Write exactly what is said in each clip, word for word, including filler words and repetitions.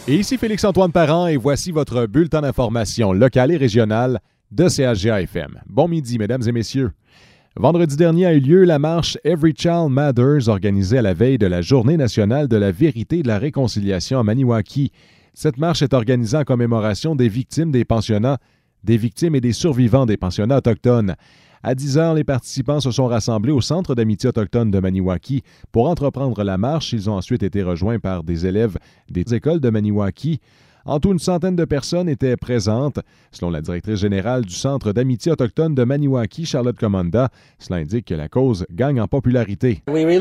Et ici Félix-Antoine Parent et voici votre bulletin d'information locale et régionale de C H G A F M. Bon midi, mesdames et messieurs. Vendredi dernier a eu lieu la marche Every Child Matters organisée à la veille de la Journée nationale de la vérité et de la réconciliation à Maniwaki. Cette marche est organisée en commémoration des victimes des pensionnats, des victimes et des survivants des pensionnats autochtones. À dix heures, les participants se sont rassemblés au Centre d'amitié autochtone de Maniwaki pour entreprendre la marche. Ils ont ensuite été rejoints par des élèves des écoles de Maniwaki. En tout, une centaine de personnes étaient présentes. Selon la directrice générale du Centre d'amitié autochtone de Maniwaki, Charlotte Commanda, cela indique que la cause gagne en popularité.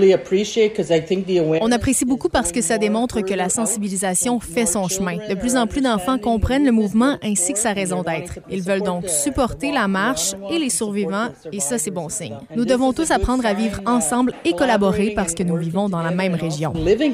On apprécie beaucoup parce que ça démontre que la sensibilisation fait son chemin. De plus en plus d'enfants comprennent le mouvement ainsi que sa raison d'être. Ils veulent donc supporter la marche et les survivants, et ça, c'est bon signe. Nous devons tous apprendre à vivre ensemble et collaborer parce que nous vivons dans la même région.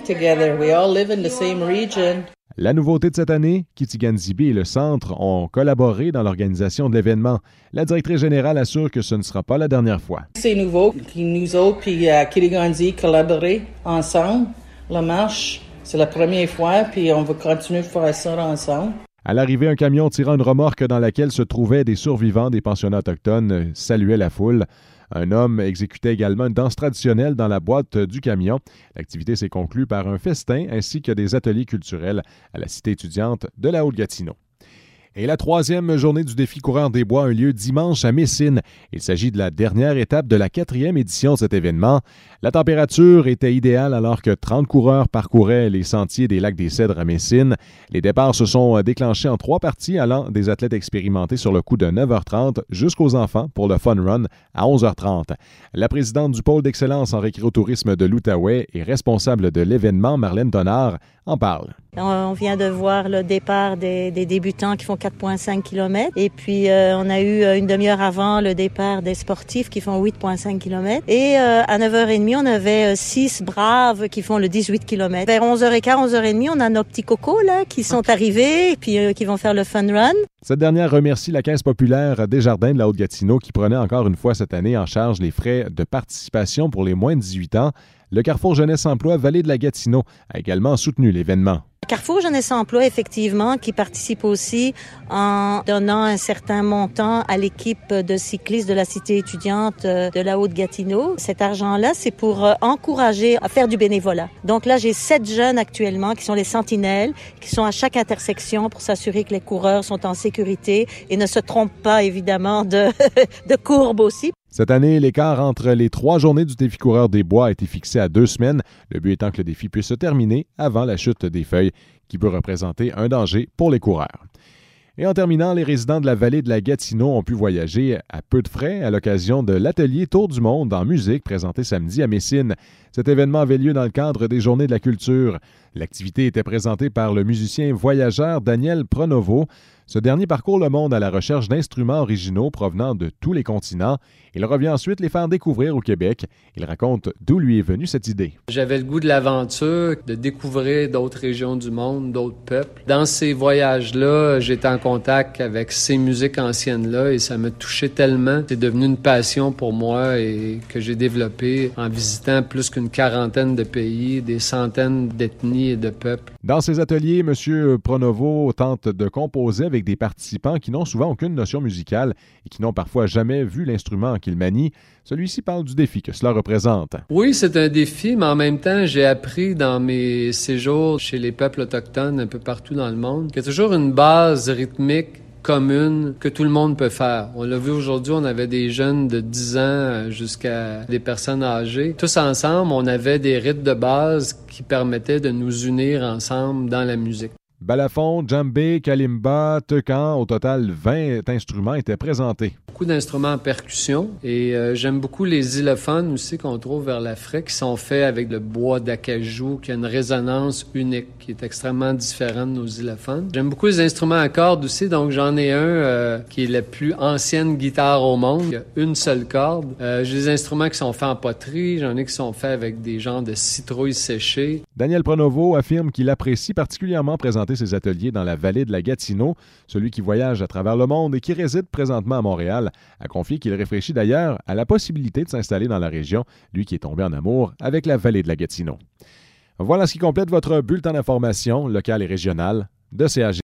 La nouveauté de cette année, Kitigan-Zibi et le Centre ont collaboré dans l'organisation de l'événement. La directrice générale assure que ce ne sera pas la dernière fois. C'est nouveau que nous autres puis euh, Kitigan-Zibi collaborer ensemble. La marche, c'est la première fois, puis on va continuer de faire ça ensemble. À l'arrivée, un camion tirant une remorque dans laquelle se trouvaient des survivants des pensionnats autochtones saluait la foule. Un homme exécutait également une danse traditionnelle dans la boîte du camion. L'activité s'est conclue par un festin ainsi que des ateliers culturels à la cité étudiante de la Haute-Gatineau. Et la troisième journée du défi coureur des bois a eu lieu dimanche à Messine. Il s'agit de la dernière étape de la quatrième édition de cet événement. La température était idéale alors que trente coureurs parcouraient les sentiers des lacs des Cèdres à Messine. Les départs se sont déclenchés en trois parties allant des athlètes expérimentés sur le coup de neuf heures trente jusqu'aux enfants pour le Fun Run à onze heures trente. La présidente du pôle d'excellence en récréotourisme de l'Outaouais et responsable de l'événement, Marlène Tonard, en parle. On vient de voir le départ des, des débutants qui font quatre virgule cinq kilomètres et puis euh, on a eu une demi-heure avant le départ des sportifs qui font huit virgule cinq kilomètres et euh, à neuf heures trente, on avait six braves qui font le dix-huit kilomètres. Vers onze heures quinze, onze heures trente, on a nos petits cocos là qui sont arrivés et puis euh, qui vont faire le fun run. Cette dernière remercie la Caisse populaire des Jardins de la Haute-Gatineau qui prenait encore une fois cette année en charge les frais de participation pour les moins de dix-huit ans. Le Carrefour Jeunesse Emploi Vallée de la Gatineau a également soutenu l'événement. Carrefour Jeunesse Emploi, effectivement, qui participe aussi en donnant un certain montant à l'équipe de cyclistes de la cité étudiante de la Haute-Gatineau. Cet argent-là, c'est pour encourager à faire du bénévolat. Donc là, j'ai sept jeunes actuellement qui sont les sentinelles, qui sont à chaque intersection pour s'assurer que les coureurs sont en sécurité et ne se trompent pas, évidemment, de, de courbes aussi. Cette année, l'écart entre les trois journées du défi coureur des bois a été fixé à deux semaines, le but étant que le défi puisse se terminer avant la chute des feuilles, qui peut représenter un danger pour les coureurs. Et en terminant, les résidents de la vallée de la Gatineau ont pu voyager à peu de frais à l'occasion de l'atelier Tour du monde en musique présenté samedi à Messine. Cet événement avait lieu dans le cadre des Journées de la culture. L'activité était présentée par le musicien voyageur Daniel Pronovo. Ce dernier parcourt le monde à la recherche d'instruments originaux provenant de tous les continents. Il revient ensuite les faire découvrir au Québec. Il raconte d'où lui est venue cette idée. J'avais le goût de l'aventure, de découvrir d'autres régions du monde, d'autres peuples. Dans ces voyages-là, j'étais en contact avec ces musiques anciennes-là et ça me touchait tellement. C'est devenu une passion pour moi et que j'ai développée en visitant plus qu'une quarantaine de pays, des centaines d'ethnies et de peuples. Dans ces ateliers, M. Pronovo tente de composer avec des participants qui n'ont souvent aucune notion musicale et qui n'ont parfois jamais vu l'instrument qu'il manie. Celui-ci parle du défi que cela représente. Oui, c'est un défi, mais en même temps, j'ai appris dans mes séjours chez les peuples autochtones un peu partout dans le monde qu'il y a toujours une base rythmique commune que tout le monde peut faire. On l'a vu aujourd'hui, on avait des jeunes de dix ans jusqu'à des personnes âgées. Tous ensemble, on avait des rythmes de base qui permettaient de nous unir ensemble dans la musique. Balafon, djembé, kalimba, teucan, au total vingt instruments étaient présentés. Beaucoup d'instruments en percussion et euh, j'aime beaucoup les xylophones aussi qu'on trouve vers l'Afrique qui sont faits avec le bois d'acajou qui a une résonance unique qui est extrêmement différente de nos xylophones. J'aime beaucoup les instruments à cordes aussi, donc j'en ai un euh, qui est la plus ancienne guitare au monde, il y a une seule corde. Euh, j'ai des instruments qui sont faits en poterie, j'en ai qui sont faits avec des genres de citrouilles séchées. Daniel Pronovo affirme qu'il apprécie particulièrement présenter ses ateliers dans la vallée de la Gatineau. Celui qui voyage à travers le monde et qui réside présentement à Montréal a confié qu'il réfléchit d'ailleurs à la possibilité de s'installer dans la région, lui qui est tombé en amour avec la vallée de la Gatineau. Voilà ce qui complète votre bulletin d'information locale et régionale de C A G.